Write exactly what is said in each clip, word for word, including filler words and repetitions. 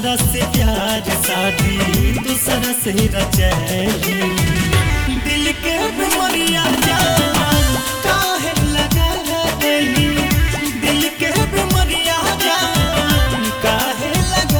हमरा से प्यार शादी दूसरा से रचैली दिल के बीमारियां जान काहे लगा देली दिल के बीमारियां जान काहे लगा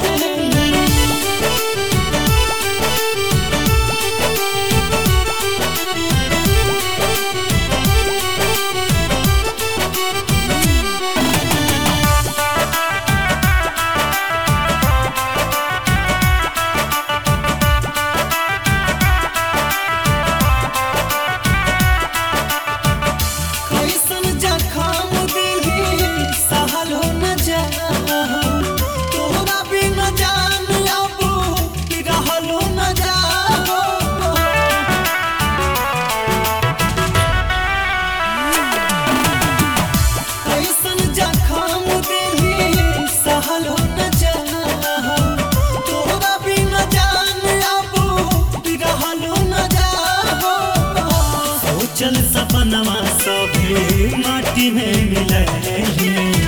चल सपनवा सभी माटी में मिलैली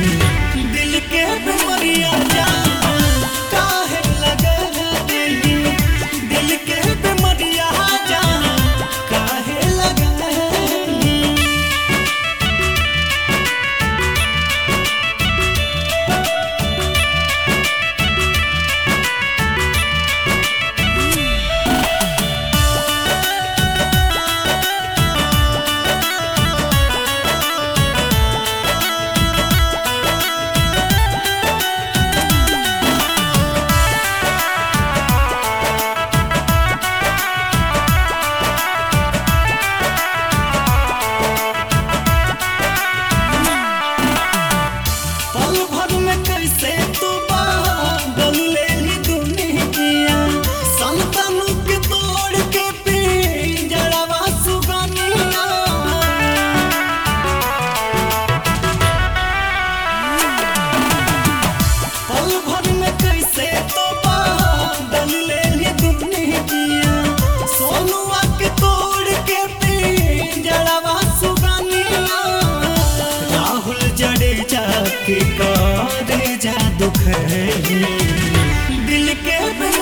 दिल के बीमारियां जान काहे लगा देली दिल के बीमारियां जान काहे लगा के करे जा दुख दिल के